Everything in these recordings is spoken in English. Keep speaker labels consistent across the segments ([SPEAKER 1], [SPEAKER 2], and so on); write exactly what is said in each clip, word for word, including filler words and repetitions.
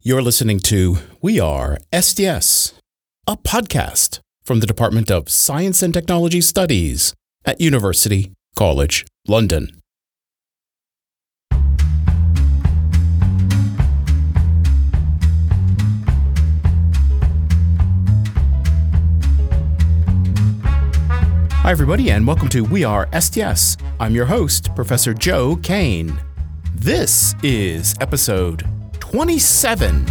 [SPEAKER 1] You're listening to We Are S T S, a podcast from the Department of Science and Technology Studies at University College London. Hi, everybody, and welcome to We Are S T S. I'm your host, Professor Joe Kane. This is episode twenty-seven.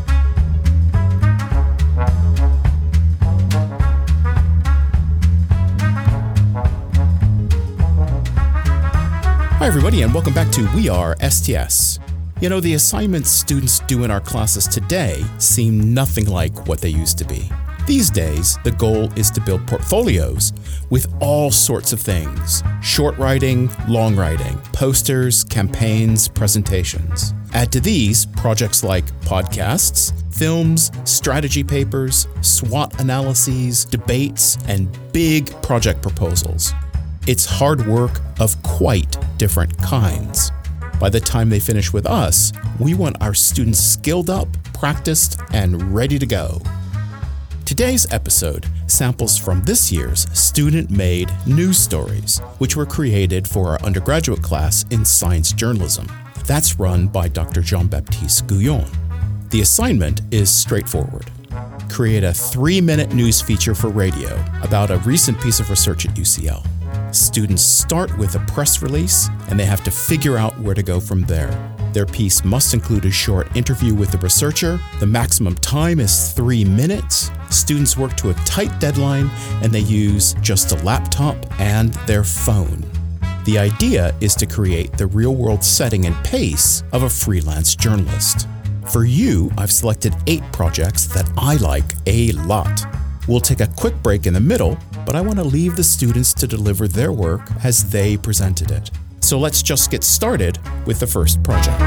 [SPEAKER 1] Hi, everybody, and welcome back to We Are S T S. You know, the assignments students do in our classes today seem nothing like what they used to be. These days, the goal is to build portfolios with all sorts of things: short writing, long writing, posters, campaigns, presentations. Add to these projects like podcasts, films, strategy papers, SWOT analyses, debates, and big project proposals. It's hard work of quite different kinds. By the time they finish with us, we want our students skilled up, practiced, and ready to go. Today's episode samples from this year's student-made news stories, which were created for our undergraduate class in science journalism. That's run by Doctor Jean-Baptiste Gouillon. The assignment is straightforward. Create a three-minute news feature for radio about a recent piece of research at U C L. Students start with a press release, and they have to figure out where to go from there. Their piece must include a short interview with the researcher. The maximum time is three minutes. Students work to a tight deadline, and they use just a laptop and their phone. The idea is to create the real-world setting and pace of a freelance journalist. For you, I've selected eight projects that I like a lot. We'll take a quick break in the middle, but I want to leave the students to deliver their work as they presented it. So let's just get started with the first project.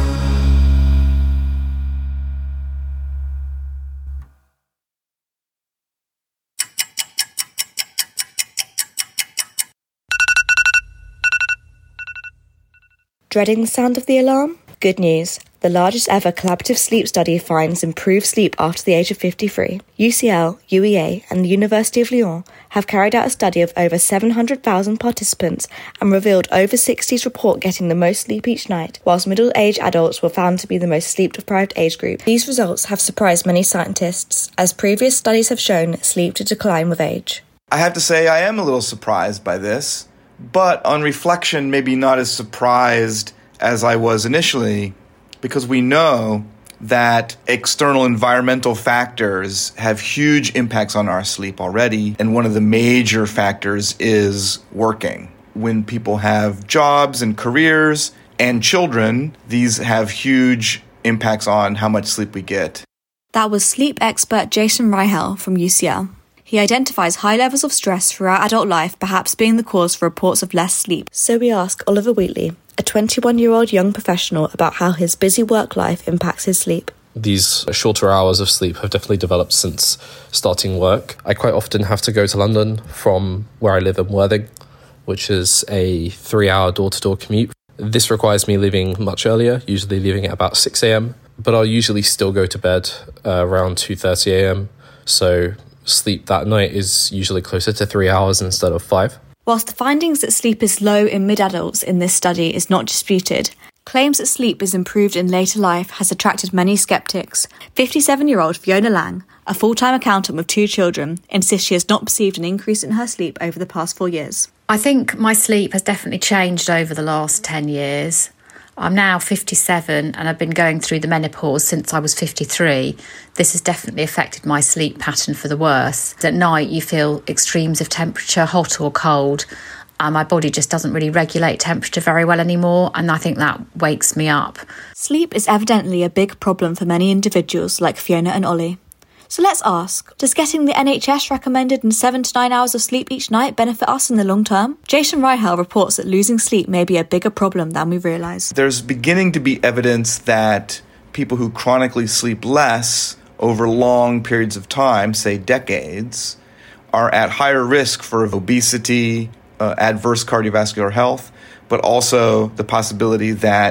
[SPEAKER 2] Dreading the sound of the alarm? Good news. The largest ever collaborative sleep study finds improved sleep after the age of fifty-three. U C L, U E A, and the University of Lyon have carried out a study of over seven hundred thousand participants and revealed over sixties report getting the most sleep each night, whilst middle-aged adults were found to be the most sleep-deprived age group. These results have surprised many scientists, as previous studies have shown sleep to decline with age.
[SPEAKER 3] I have to say I am a little surprised by this, but on reflection, maybe not as surprised as I was initially, because we know that external environmental factors have huge impacts on our sleep already, and one of the major factors is working. When people have jobs and careers and children, these have huge impacts on how much sleep we get.
[SPEAKER 2] That was sleep expert Jason Reihel from U C L. He identifies high levels of stress throughout adult life perhaps being the cause for reports of less sleep. So we ask Oliver Wheatley, a twenty-one-year-old young professional, about how his busy work life impacts his sleep.
[SPEAKER 4] These shorter hours of sleep have definitely developed since starting work. I quite often have to go to London from where I live in Worthing, which is a three-hour door-to-door commute. This requires me leaving much earlier, usually leaving at about six a.m, but I'll usually still go to bed uh, around two thirty a.m, so sleep that night is usually closer to three hours instead of five.
[SPEAKER 2] Whilst the findings that sleep is low in mid-adults in this study is not disputed, claims that sleep is improved in later life has attracted many sceptics. fifty-seven-year-old Fiona Lang, a full-time accountant with two children, insists she has not perceived an increase in her sleep over the past four years.
[SPEAKER 5] I think my sleep has definitely changed over the last ten years. I'm now fifty-seven and I've been going through the menopause since I was fifty-three. This has definitely affected my sleep pattern for the worse. At night you feel extremes of temperature, hot or cold, and my body just doesn't really regulate temperature very well anymore, and I think that wakes me up.
[SPEAKER 2] Sleep is evidently a big problem for many individuals like Fiona and Ollie. So let's ask, does getting the N H S recommended in seven to nine hours of sleep each night benefit us in the long term? Jason Reihel reports that losing sleep may be a bigger problem than we realise.
[SPEAKER 3] There's beginning to be evidence that people who chronically sleep less over long periods of time, say decades, are at higher risk for obesity, uh, adverse cardiovascular health, but also the possibility that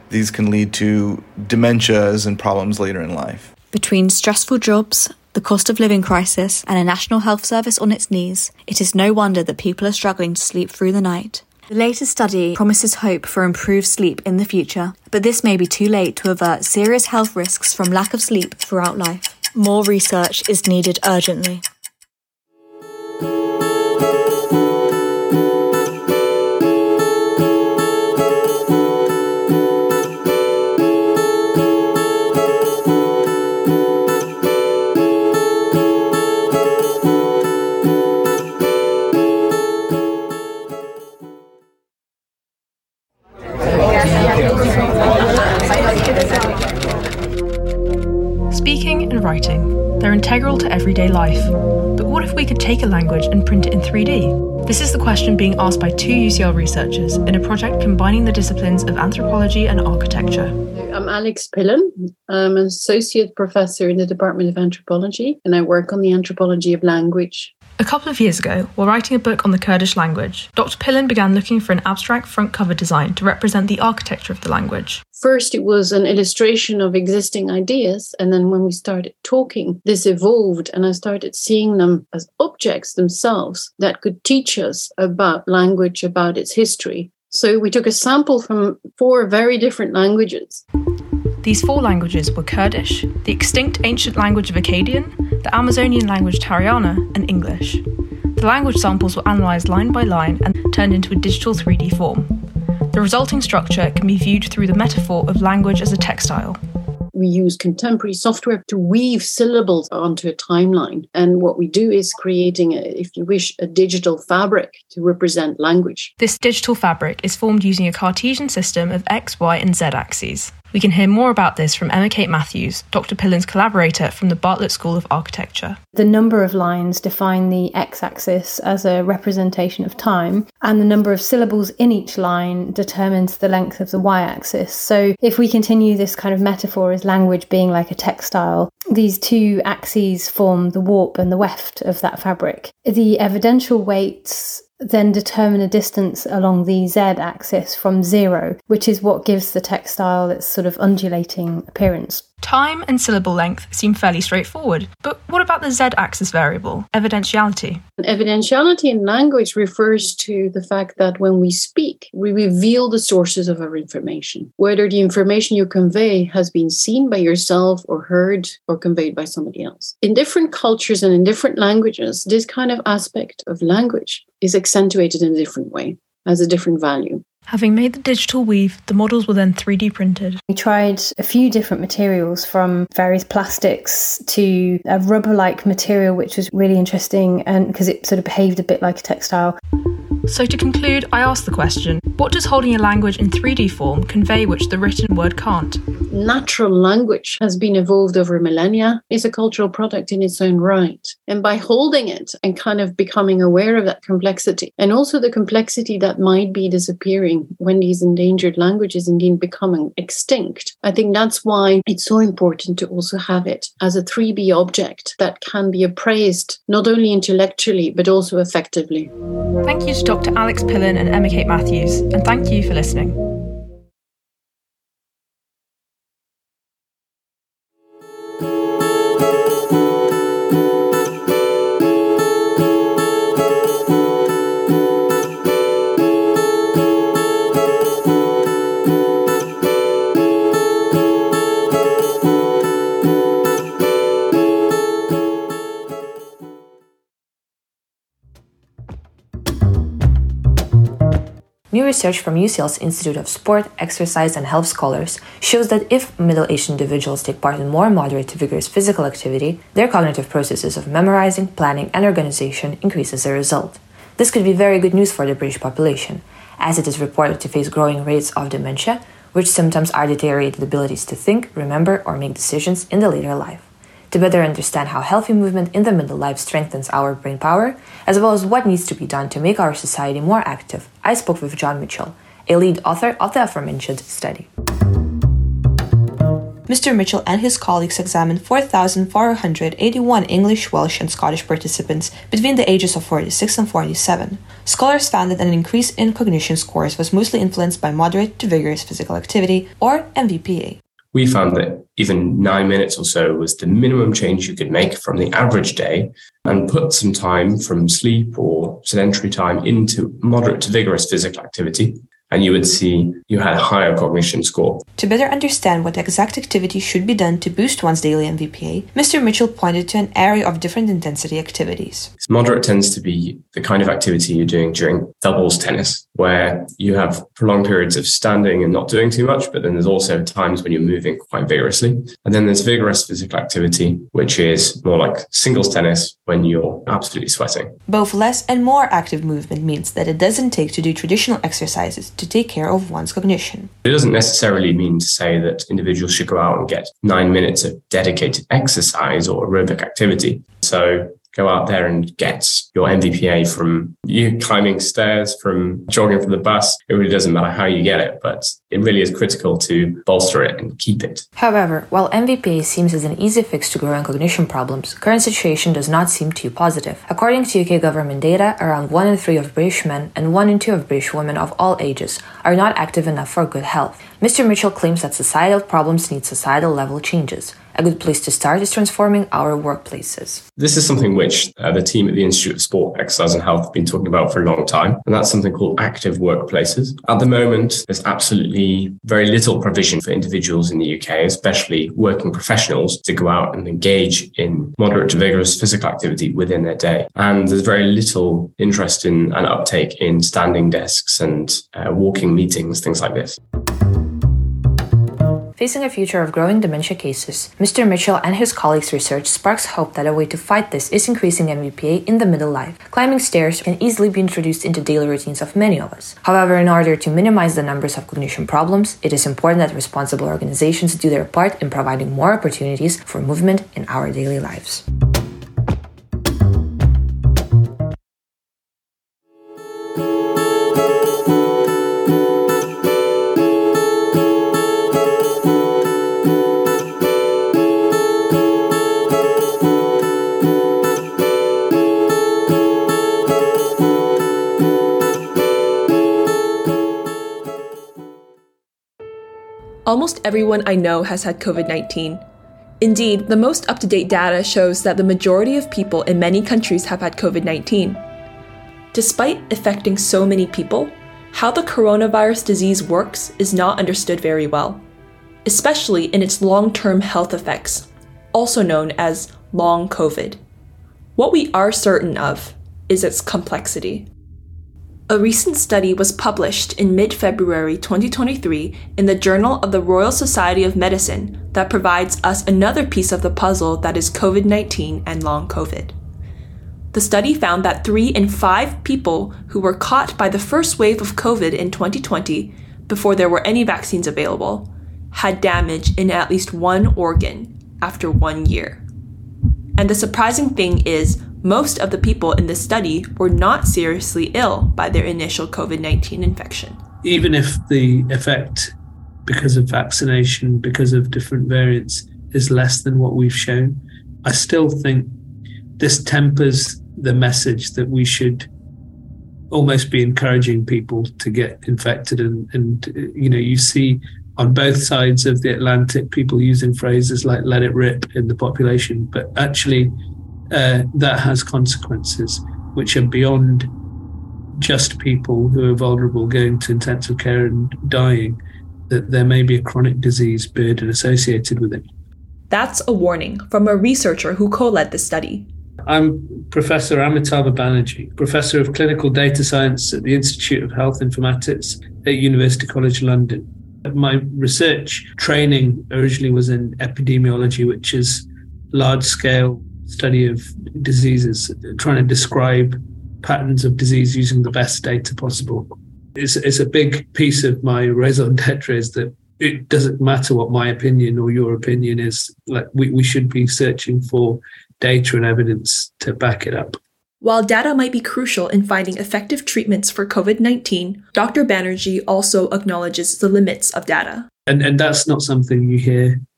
[SPEAKER 3] these can lead to dementias and problems later in life.
[SPEAKER 2] Between stressful jobs, the cost of living crisis, and a national health service on its knees, it is no wonder that people are struggling to sleep through the night. The latest study promises hope for improved sleep in the future, but this may be too late to avert serious health risks from lack of sleep throughout life. More research is needed urgently.
[SPEAKER 6] Speaking and writing, they're integral to everyday life. But what if we could take a language and print it in three D? This is the question being asked by two U C L researchers in a project combining the disciplines of anthropology and architecture.
[SPEAKER 7] I'm Alex Pillen. I'm an associate professor in the Department of Anthropology, and I work on the anthropology of language.
[SPEAKER 6] A couple of years ago, while writing a book on the Kurdish language, Doctor Pillen began looking for an abstract front cover design to represent the architecture of the language.
[SPEAKER 7] First, it was an illustration of existing ideas, and then when we started talking, this evolved, and I started seeing them as objects themselves that could teach us about language, about its history. So we took a sample from four very different languages.
[SPEAKER 6] These four languages were Kurdish, the extinct ancient language of Akkadian, the Amazonian language Tariana, and English. The language samples were analysed line by line and turned into a digital three D form. The resulting structure can be viewed through the metaphor of language as a textile.
[SPEAKER 7] We use contemporary software to weave syllables onto a timeline. And what we do is creating, a, if you wish, a digital fabric to represent language.
[SPEAKER 6] This digital fabric is formed using a Cartesian system of X, Y, and Z axes. We can hear more about this from Emma Kate Matthews, Doctor Pillen's collaborator from the Bartlett School of Architecture.
[SPEAKER 8] The number of lines define the x-axis as a representation of time, and the number of syllables in each line determines the length of the y-axis. So if we continue this kind of metaphor as language being like a textile, these two axes form the warp and the weft of that fabric. The evidential weights then determine a distance along the z-axis from zero, which is what gives the textile its sort of undulating appearance.
[SPEAKER 6] Time and syllable length seem fairly straightforward, but what about the z-axis variable, evidentiality?
[SPEAKER 7] Evidentiality in language refers to the fact that when we speak, we reveal the sources of our information, whether the information you convey has been seen by yourself or heard or conveyed by somebody else. In different cultures and in different languages, this kind of aspect of language is accentuated in a different way, has a different value.
[SPEAKER 6] Having made the digital weave, the models were then three D printed.
[SPEAKER 8] We tried a few different materials, from various plastics to a rubber-like material, which was really interesting and because it sort of behaved a bit like a textile.
[SPEAKER 6] So to conclude, I asked the question, what does holding a language in three D form convey which the written word can't?
[SPEAKER 7] Natural language has been evolved over millennia. It's a cultural product in its own right. And by holding it and kind of becoming aware of that complexity, and also the complexity that might be disappearing when these endangered languages indeed becoming extinct, I think that's why it's so important to also have it as a three D object that can be appraised not only intellectually but also effectively.
[SPEAKER 6] Thank you to Doctor Alex Pillen and Emma Kate Matthews, and thank you for listening.
[SPEAKER 9] New research from U C L's Institute of Sport, Exercise and Health scholars shows that if middle-aged individuals take part in more moderate to vigorous physical activity, their cognitive processes of memorizing, planning and organization increase as a result. This could be very good news for the British population, as it is reported to face growing rates of dementia, which symptoms are deteriorated abilities to think, remember or make decisions in the later life. To better understand how healthy movement in the middle life strengthens our brain power, as well as what needs to be done to make our society more active, I spoke with John Mitchell, a lead author of the aforementioned study. Mister Mitchell and his colleagues examined four thousand four hundred eighty-one English, Welsh, and Scottish participants between the ages of forty-six and forty-seven. Scholars found that an increase in cognition scores was mostly influenced by moderate to vigorous physical activity, or M V P A.
[SPEAKER 10] We found that even nine minutes or so was the minimum change you could make from the average day, and put some time from sleep or sedentary time into moderate to vigorous physical activity, and you would see you had a higher cognition score.
[SPEAKER 9] To better understand what exact activity should be done to boost one's daily M V P A, Mister Mitchell pointed to an array of different intensity activities.
[SPEAKER 10] Moderate tends to be the kind of activity you're doing during doubles tennis, where you have prolonged periods of standing and not doing too much, but then there's also times when you're moving quite vigorously. And then there's vigorous physical activity, which is more like singles tennis when you're absolutely sweating.
[SPEAKER 9] Both less and more active movement means that it doesn't take to do traditional exercises to take care of one's cognition.
[SPEAKER 10] It doesn't necessarily mean to say that individuals should go out and get nine minutes of dedicated exercise or aerobic activity. So go out there and get your M V P A from you climbing stairs, from jogging from the bus. It really doesn't matter how you get it, but it really is critical to bolster it and keep it.
[SPEAKER 9] However, while M V P A seems as an easy fix to growing cognition problems, current situation does not seem too positive. According to U K government data, around one in three of British men and one in two of British women of all ages are not active enough for good health. Mister Mitchell claims that societal problems need societal level changes. A good place to start is transforming our workplaces.
[SPEAKER 10] This is something which uh, the team at the Institute of Sport, Exercise and Health have been talking about for a long time, and that's something called active workplaces. At the moment, there's absolutely very little provision for individuals in the U K, especially working professionals, to go out and engage in moderate to vigorous physical activity within their day. And there's very little interest in and uptake in standing desks and uh, walking meetings, things like this.
[SPEAKER 9] Facing a future of growing dementia cases, Mister Mitchell and his colleagues' research sparks hope that a way to fight this is increasing M V P A in the middle life. Climbing stairs can easily be introduced into daily routines of many of us. However, in order to minimize the numbers of cognition problems, it is important that responsible organizations do their part in providing more opportunities for movement in our daily lives.
[SPEAKER 11] Almost everyone I know has had covid nineteen. Indeed, the most up-to-date data shows that the majority of people in many countries have had covid nineteen. Despite affecting so many people, how the coronavirus disease works is not understood very well, especially in its long-term health effects, also known as long COVID. What we are certain of is its complexity. A recent study was published in mid-February twenty twenty-three in the Journal of the Royal Society of Medicine that provides us another piece of the puzzle that is covid nineteen and long COVID. The study found that three in five people who were caught by the first wave of COVID in twenty twenty, before there were any vaccines available, had damage in at least one organ after one year. And the surprising thing is, most of the people in this study were not seriously ill by their initial covid nineteen infection.
[SPEAKER 12] Even if the effect, because of vaccination, because of different variants, is less than what we've shown, I still think this tempers the message that we should almost be encouraging people to get infected. And, and you know, you see on both sides of the Atlantic people using phrases like "let it rip" in the population, but actually Uh, that has consequences which are beyond just people who are vulnerable going to intensive care and dying, that there may be a chronic disease burden associated with it.
[SPEAKER 11] That's a warning from a researcher who co-led the study.
[SPEAKER 12] I'm Professor Amitabh Banerjee, Professor of Clinical Data Science at the Institute of Health Informatics at University College London. My research training originally was in epidemiology, which is large-scale study of diseases, trying to describe patterns of disease using the best data possible. It's, it's a big piece of my raison d'etre is that it doesn't matter what my opinion or your opinion is. Like we, we should be searching for data and evidence to back it up.
[SPEAKER 11] While data might be crucial in finding effective treatments for covid nineteen, Doctor Banerjee also acknowledges the limits of data.
[SPEAKER 12] And, and that's not something you hear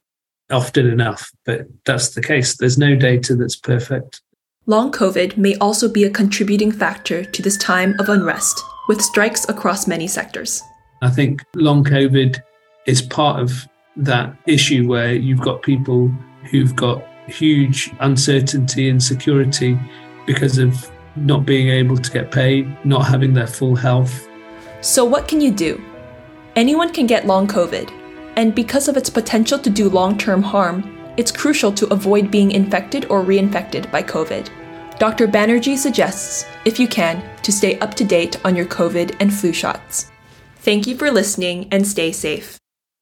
[SPEAKER 12] often enough, but that's the case. There's no data that's perfect.
[SPEAKER 11] Long COVID may also be a contributing factor to this time of unrest, with strikes across many sectors.
[SPEAKER 12] I think long COVID is part of that issue where you've got people who've got huge uncertainty and security because of not being able to get paid, not having their full health.
[SPEAKER 11] So what can you do? Anyone can get long COVID, and because of its potential to do long-term harm, it's crucial to avoid being infected or reinfected by COVID. Doctor Banerjee suggests, if you can, to stay up to date on your COVID and flu shots. Thank you for listening and stay safe.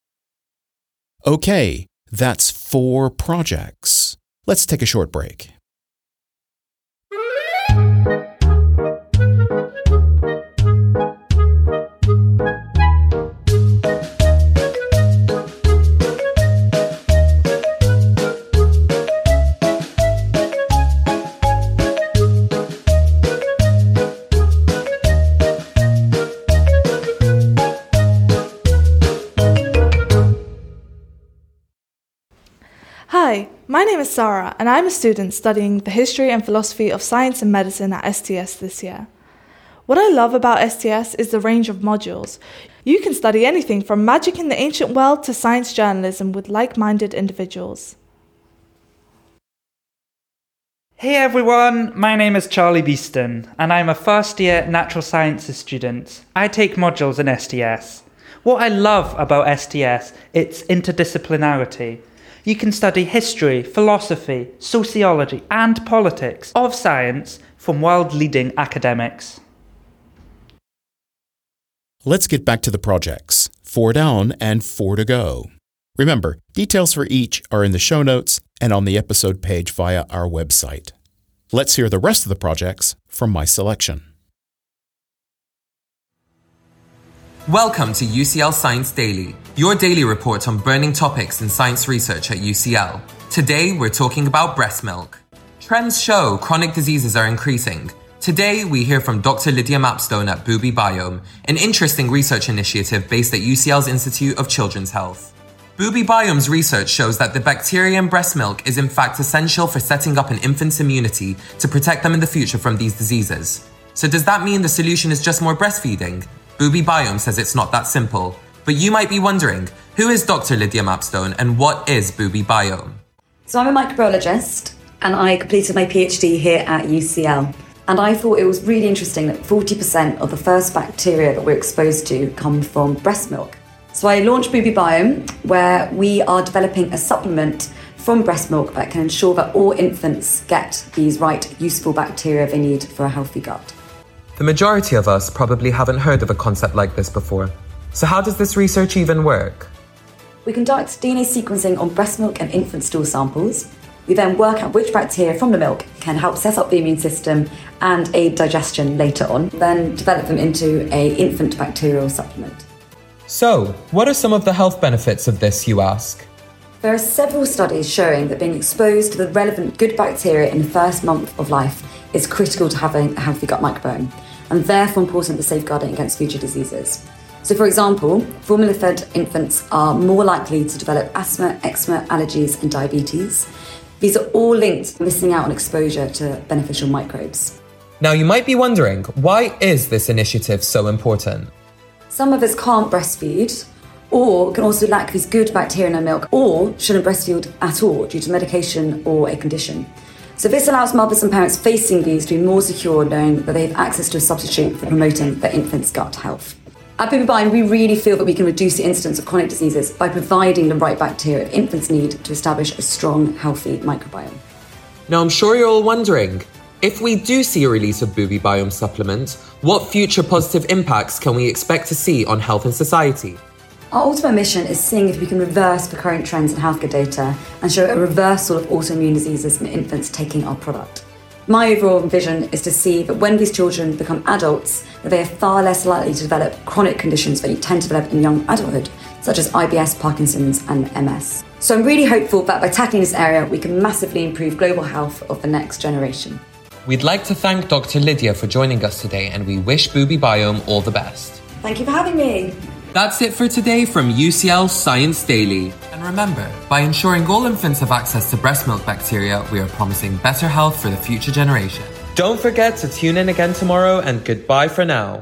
[SPEAKER 1] Okay, that's four projects. Let's take a short break.
[SPEAKER 13] Hi, my name is Sarah, and I'm a student studying the history and philosophy of science and medicine at S T S this year. What I love about S T S is the range of modules. You can study anything from magic in the ancient world to science journalism with like-minded individuals.
[SPEAKER 14] Hey everyone, my name is Charlie Beeston, and I'm a first-year natural sciences student. I take modules in S T S. What I love about S T S, it's interdisciplinarity. You can study history, philosophy, sociology, and politics of science from world-leading academics.
[SPEAKER 1] Let's get back to the projects. Four down and four to go. Remember, details for each are in the show notes and on the episode page via our website. Let's hear the rest of the projects from my selection.
[SPEAKER 15] Welcome to U C L Science Daily, your daily report on burning topics in science research at U C L. Today, we're talking about breast milk. Trends show chronic diseases are increasing. Today, we hear from Doctor Lydia Mapstone at Booby Biome, an interesting research initiative based at U C L's Institute of Children's Health. Booby Biome's research shows that the bacteria in breast milk is in fact essential for setting up an infant's immunity to protect them in the future from these diseases. So does that mean the solution is just more breastfeeding? Booby Biome says it's not that simple. But you might be wondering, who is Doctor Lydia Mapstone and what is Booby Biome?
[SPEAKER 16] So I'm a microbiologist and I completed my PhD here at U C L. And I thought it was really interesting that forty percent of the first bacteria that we're exposed to come from breast milk. So I launched Booby Biome, where we are developing a supplement from breast milk that can ensure that all infants get these right useful bacteria they need for a healthy gut.
[SPEAKER 15] The majority of us probably haven't heard of a concept like this before. So how does this research even work?
[SPEAKER 16] We conduct D N A sequencing on breast milk and infant stool samples. We then work out which bacteria from the milk can help set up the immune system and aid digestion later on, then develop them into an infant bacterial supplement.
[SPEAKER 15] So, what are some of the health benefits of this, you ask?
[SPEAKER 16] There are several studies showing that being exposed to the relevant good bacteria in the first month of life is critical to having a healthy gut microbiome, and therefore important to safeguarding against future diseases. So, for example, formula-fed infants are more likely to develop asthma, eczema, allergies, and diabetes. These are all linked to missing out on exposure to beneficial microbes.
[SPEAKER 15] Now, you might be wondering, why is this initiative so important?
[SPEAKER 16] Some of us can't breastfeed, or can also lack these good bacteria in our milk, or shouldn't breastfeed at all due to medication or a condition. So this allows mothers and parents facing these to be more secure, knowing that they have access to a substitute for promoting their infant's gut health. At Booby Biome, we really feel that we can reduce the incidence of chronic diseases by providing the right bacteria infants need to establish a strong, healthy microbiome.
[SPEAKER 15] Now, I'm sure you're all wondering, if we do see a release of Booby Biome supplement, what future positive impacts can we expect to see on health and society?
[SPEAKER 16] Our ultimate mission is seeing if we can reverse the current trends in healthcare data and show a reversal of autoimmune diseases in infants taking our product. My overall vision is to see that when these children become adults, that they are far less likely to develop chronic conditions that you tend to develop in young adulthood, such as I B S, Parkinson's, and M S. So I'm really hopeful that by tackling this area, we can massively improve global health of the next generation.
[SPEAKER 15] We'd like to thank Doctor Lydia for joining us today, and we wish Booby Biome all the best.
[SPEAKER 16] Thank you for having me.
[SPEAKER 15] That's it for today from U C L Science Daily. And remember, by ensuring all infants have access to breast milk bacteria, we are promising better health for the future generation.
[SPEAKER 17] Don't forget to tune in again tomorrow, and goodbye for now.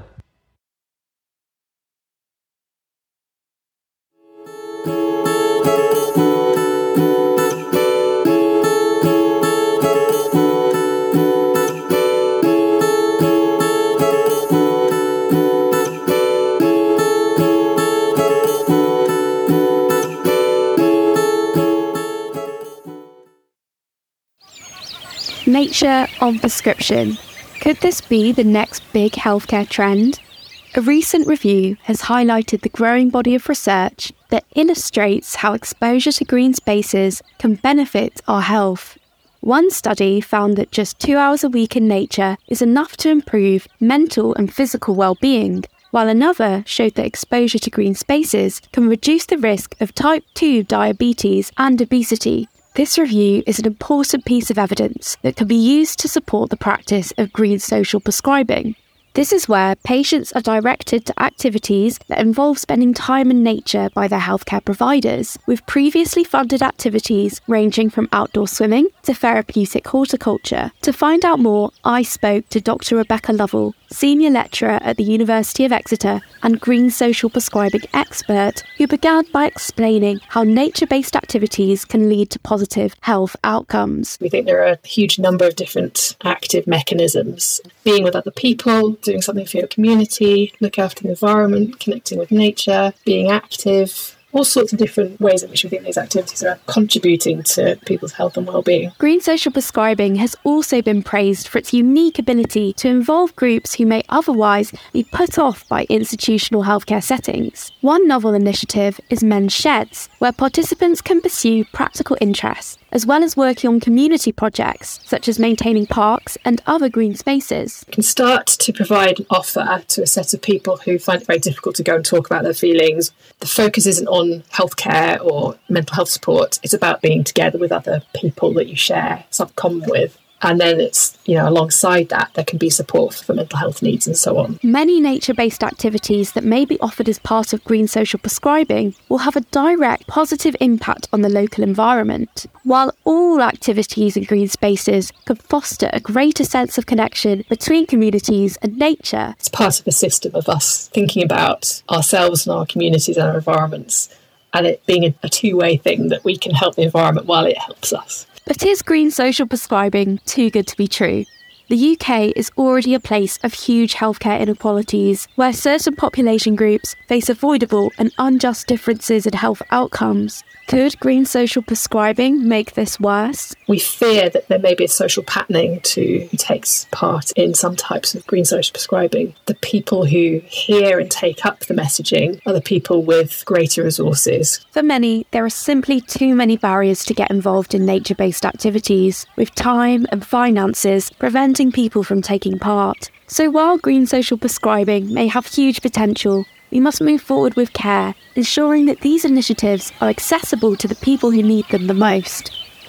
[SPEAKER 18] Nature of prescription. Could this be the next big healthcare trend? A recent review has highlighted the growing body of research that illustrates how exposure to green spaces can benefit our health. One study found that just two hours a week in nature is enough to improve mental and physical well-being, while another showed that exposure to green spaces can reduce the risk of type two diabetes and obesity. This review is an important piece of evidence that can be used to support the practice of green social prescribing. This is where patients are directed to activities that involve spending time in nature by their healthcare providers, with previously funded activities ranging from outdoor swimming to therapeutic horticulture. To find out more, I spoke to Doctor Rebecca Lovell, Senior Lecturer at the University of Exeter and green social prescribing expert, who began by explaining how nature-based activities can lead to positive health outcomes.
[SPEAKER 19] We think there are a huge number of different active mechanisms. Being with other people, doing something for your community, look after the environment, connecting with nature, being active, all sorts of different ways in which we think these activities are contributing to people's health and well-being.
[SPEAKER 18] Green social prescribing has also been praised for its unique ability to involve groups who may otherwise be put off by institutional healthcare settings. One novel initiative is Men's Sheds, where participants can pursue practical interests, as well as working on community projects, such as maintaining parks and other green spaces.
[SPEAKER 19] You can start to provide offer to a set of people who find it very difficult to go and talk about their feelings. The focus isn't on healthcare or mental health support. It's about being together with other people that you share something common with. And then it's, you know, alongside that, there can be support for mental health needs and so on.
[SPEAKER 18] Many nature-based activities that may be offered as part of green social prescribing will have a direct positive impact on the local environment. While all activities in green spaces could foster a greater sense of connection between communities and nature.
[SPEAKER 19] It's part of a system of us thinking about ourselves and our communities and our environments, and it being a two-way thing that we can help the environment while it helps us.
[SPEAKER 18] But is green social prescribing too good to be true? The U K is already a place of huge healthcare inequalities, where certain population groups face avoidable and unjust differences in health outcomes. Could green social prescribing make this worse?
[SPEAKER 19] We fear that there may be a social patterning to who takes part in some types of green social prescribing. The people who hear and take up the messaging are the people with greater resources.
[SPEAKER 18] For many, there are simply too many barriers to get involved in nature-based activities, with time and finances preventing people from taking part. So while green social prescribing may have huge potential, we must move forward with care, ensuring that these initiatives are accessible to the people who need them the most.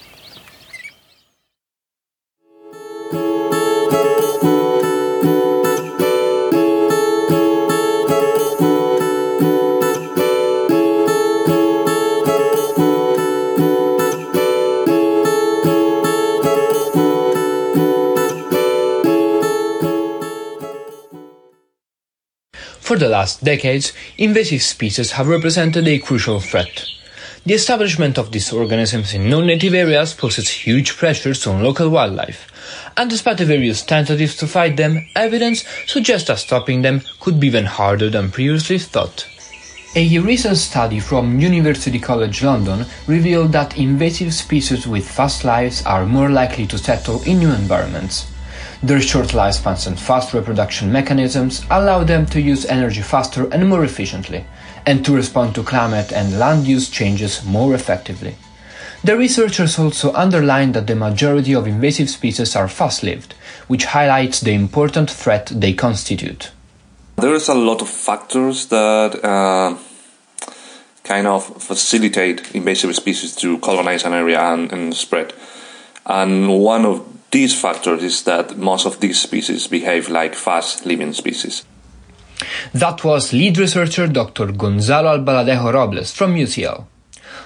[SPEAKER 20] For the last decades, invasive species have represented a crucial threat. The establishment of these organisms in non-native areas poses huge pressures on local wildlife, and despite the various tentatives to fight them, evidence suggests that stopping them could be even harder than previously thought. A recent study from University College London revealed that invasive species with fast lives are more likely to settle in new environments. Their short lifespans and fast reproduction mechanisms allow them to use energy faster and more efficiently, and to respond to climate and land use changes more effectively. The researchers also underlined that the majority of invasive species are fast-lived, which highlights the important threat they constitute.
[SPEAKER 21] There is a lot of factors that uh, kind of facilitate invasive species to colonize an area and, and spread. And one of these factors is that most of these species behave like fast-living species.
[SPEAKER 20] That was lead researcher Doctor Gonzalo Albaladejo Robles from U C L.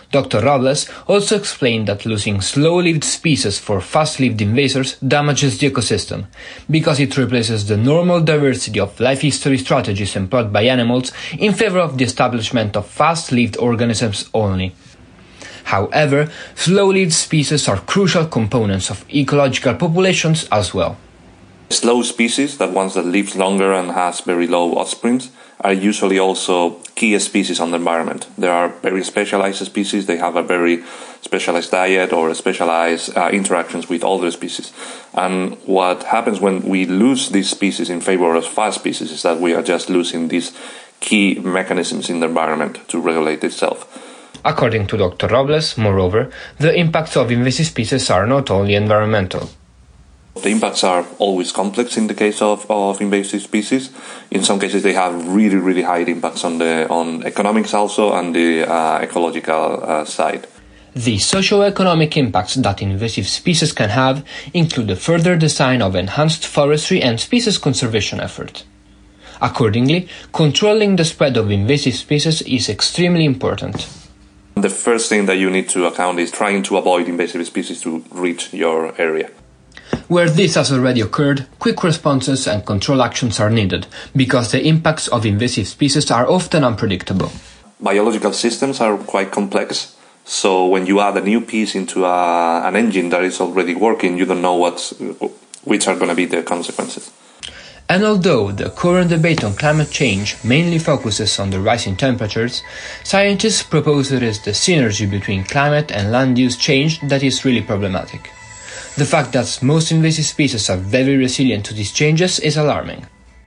[SPEAKER 20] Doctor Robles also explained that losing slow-lived species for fast-lived invasors damages the ecosystem, because it replaces the normal diversity of life history strategies employed by animals in favor of the establishment of fast-lived organisms only. However, slow-lived species are crucial components of ecological populations as well.
[SPEAKER 21] Slow species, that ones that live longer and has very low offspring, are usually also key species on the environment. There are very specialized species, they have a very specialized diet or specialized uh, interactions with other species. And what happens when we lose these species in favor of fast species is that we are just losing these key mechanisms in the environment to regulate itself.
[SPEAKER 20] According to Doctor Robles, moreover, the impacts of invasive species are not only environmental.
[SPEAKER 21] The impacts are always complex in the case of, of invasive species. In some cases they have really, really high impacts on the on economics also and the uh, ecological uh, side.
[SPEAKER 20] The socio-economic impacts that invasive species can have include the further design of enhanced forestry and species conservation effort. Accordingly, controlling the spread of invasive species is extremely important.
[SPEAKER 21] The first thing that you need to account is trying to avoid invasive species to reach your area.
[SPEAKER 20] Where this has already occurred, quick responses and control actions are needed, because the impacts of invasive species are often unpredictable.
[SPEAKER 21] Biological systems are quite complex, so when you add a new piece into a, an engine that is already working, you don't know what's, which are going to be the consequences.
[SPEAKER 20] And although the current debate on climate change mainly focuses on the rising temperatures, scientists propose it is the synergy between climate and land use change that is really problematic. The fact that most invasive species are very resilient to these changes is alarming.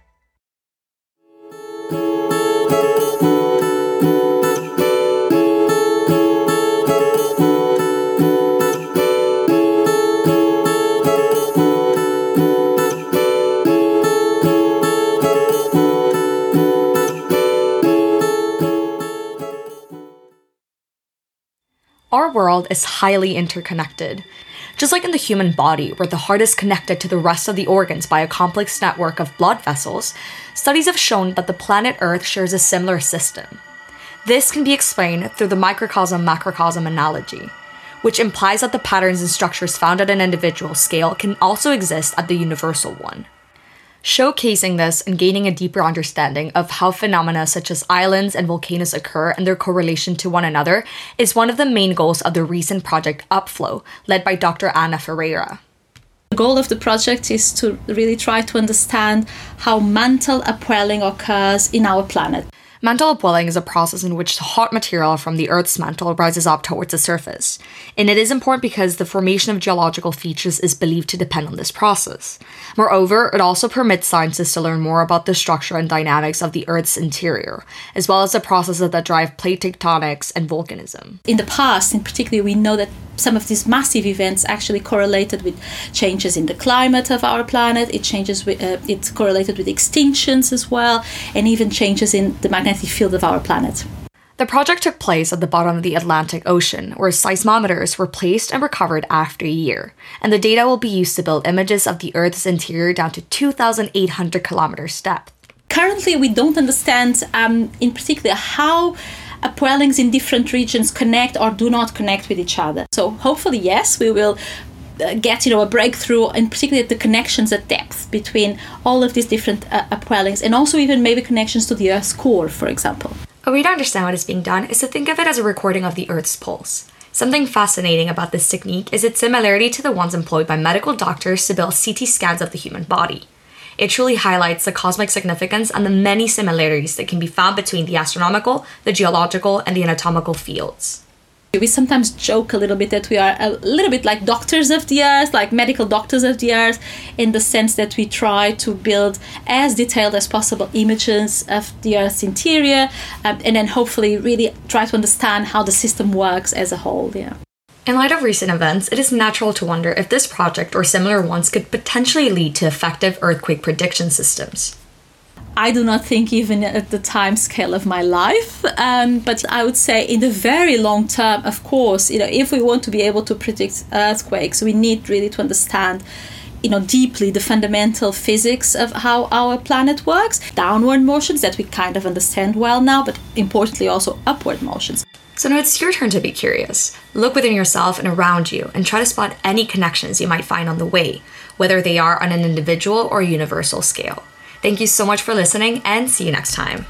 [SPEAKER 4] Our world is highly interconnected. Just like in the human body, where the heart is connected to the rest of the organs by a complex network of blood vessels, studies have shown that the planet Earth shares a similar system. This can be explained through the microcosm-macrocosm analogy, which implies that the patterns and structures found at an individual scale can also exist at the universal one. Showcasing this and gaining a deeper understanding of how phenomena such as islands and volcanoes occur and their correlation to one another is one of the main goals of the recent project Upflow, led by Doctor Ana Ferreira.
[SPEAKER 22] The goal of the project is to really try to understand how mantle upwelling occurs in our planet.
[SPEAKER 4] Mantle upwelling is a process in which hot material from the Earth's mantle rises up towards the surface, and it is important because the formation of geological features is believed to depend on this process. Moreover, it also permits scientists to learn more about the structure and dynamics of the Earth's interior, as well as the processes that drive plate tectonics and volcanism.
[SPEAKER 22] In the past, in particular, we know that some of these massive events actually correlated with changes in the climate of our planet. It changes with, uh, it's correlated with extinctions as well, and even changes in the magnetic field of our planet.
[SPEAKER 4] The project took place at the bottom of the Atlantic Ocean, where seismometers were placed and recovered after a year, and the data will be used to build images of the Earth's interior down to two thousand eight hundred kilometers depth.
[SPEAKER 22] Currently, we don't understand, um, in particular, how upwellings in different regions connect or do not connect with each other. So hopefully, yes, we will uh, get, you know, a breakthrough, in particular the connections at depth between all of these different uh, upwellings, and also even maybe connections to the Earth's core, for example.
[SPEAKER 4] A way to understand what is being done is to think of it as a recording of the Earth's pulse. Something fascinating about this technique is its similarity to the ones employed by medical doctors to build C T scans of the human body. It truly highlights the cosmic significance and the many similarities that can be found between the astronomical, the geological, and the anatomical fields.
[SPEAKER 22] We sometimes joke a little bit that we are a little bit like doctors of the Earth, like medical doctors of the Earth, in the sense that we try to build as detailed as possible images of the Earth's interior, um, and then hopefully really try to understand how the system works as a whole. Yeah.
[SPEAKER 4] In light of recent events, it is natural to wonder if this project or similar ones could potentially lead to effective earthquake prediction systems.
[SPEAKER 22] I do not think even at the time scale of my life, um, but I would say in the very long term, of course, you know, if we want to be able to predict earthquakes, we need really to understand, you know, deeply the fundamental physics of how our planet works. Downward motions that we kind of understand well now, but importantly also upward motions.
[SPEAKER 4] So now it's your turn to be curious. Look within yourself and around you and try to spot any connections you might find on the way, whether they are on an individual or universal scale. Thank you so much for listening, and see you next time.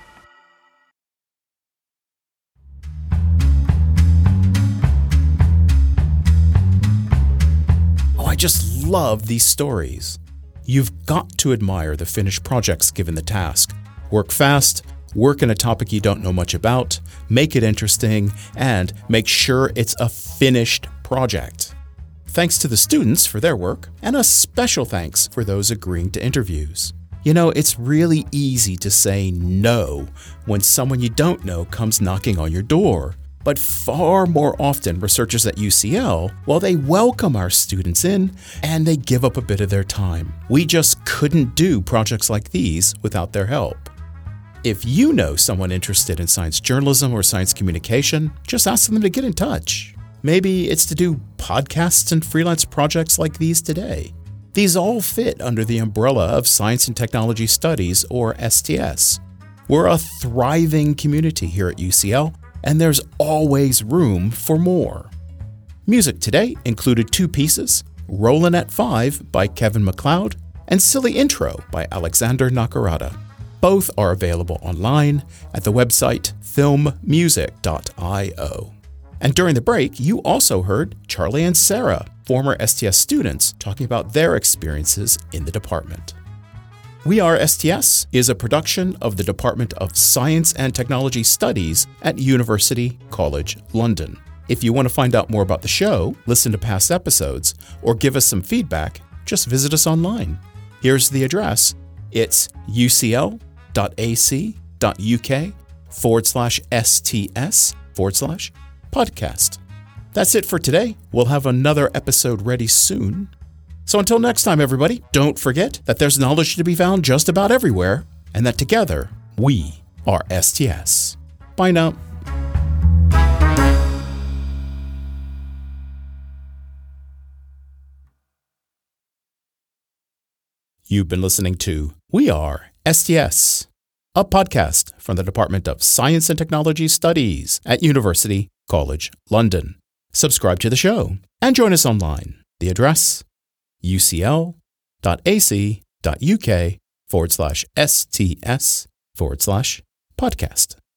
[SPEAKER 1] Oh, I just love these stories. You've got to admire the finished projects given the task. Work fast, work in a topic you don't know much about, make it interesting, and make sure it's a finished project. Thanks to the students for their work, and a special thanks for those agreeing to interviews. You know, it's really easy to say no when someone you don't know comes knocking on your door. But far more often, researchers at U C L, well, they welcome our students in and they give up a bit of their time. We just couldn't do projects like these without their help. If you know someone interested in science journalism or science communication, just ask them to get in touch. Maybe it's to do podcasts and freelance projects like these today. These all fit under the umbrella of Science and Technology Studies, or S T S. We're a thriving community here at U C L, and there's always room for more. Music today included two pieces, Rollin' at Five by Kevin MacLeod and Silly Intro by Alexander Nakarada. Both are available online at the website film music dot io. And during the break, you also heard Charlie and Sarah, former S T S students, talking about their experiences in the department. We Are S T S is a production of the Department of Science and Technology Studies at University College London. If you want to find out more about the show, listen to past episodes, or give us some feedback, just visit us online. Here's the address. It's ucl.ac.uk forward slash STS forward slash podcast. That's it for today. We'll have another episode ready soon. So until next time, everybody, don't forget that there's knowledge to be found just about everywhere, and that together, we are S T S. Bye now. You've been listening to We Are S T S, a podcast from the Department of Science and Technology Studies at University College London. Subscribe to the show and join us online. The address, ucl.ac.uk forward slash STS forward slash podcast.